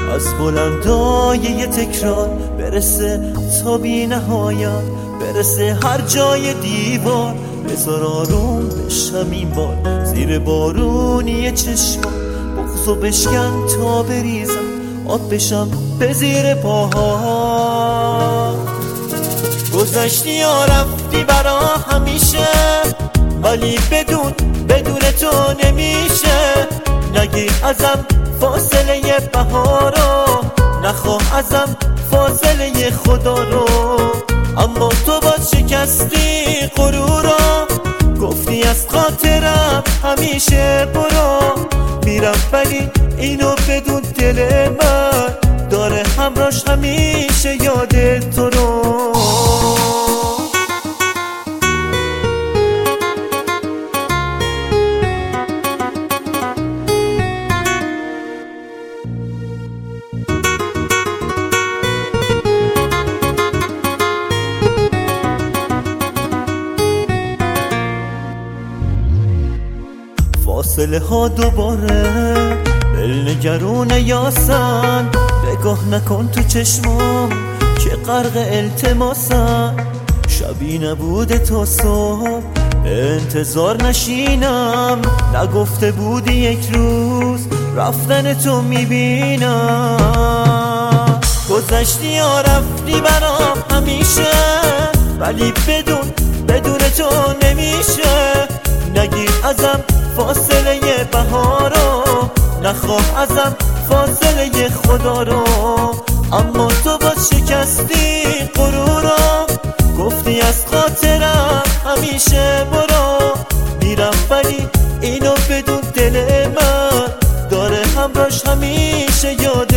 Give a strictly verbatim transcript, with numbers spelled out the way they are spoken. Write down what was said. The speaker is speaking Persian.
از بلندای یه تکرار برسه تا بی نهایت، برسه هر جای دیوار. بذار آروم بشم این بار زیر بارونی چشم، بغضو بشکن تا بریزم آب بشم به زیر پاها. گذشتی یا رفتی برا همیشه، ولی بدون بدون تو نمیشه. نگیر ازم فاصله بهارو، نخواه ازم فاصله خدا رو. اما تو باز شکستی غرورو، گفتی از خاطرم همیشه برو. میرم ولی اینو بدون دل من داره همراش همیشه یاد تو رو. فاصله ها دوباره دلنگرون یاسن، نگاه نکن تو چشمام که غرق التماسن. شبی نبوده تا صبح انتظار نشینم، نگفته بودی یک روز رفتن تو میبینم. گذشتی یا رفتی برام همیشه، ولی بدون بدون تو نمیشه. نگیر ازم فاصله بهارو، نخواه ازم فاصله خدا رو. اما تو باز شکستی غرورو، گفتی از خاطرم همیشه برو. میرم ولی اینو بدون دل من داره همراش همیشه یاد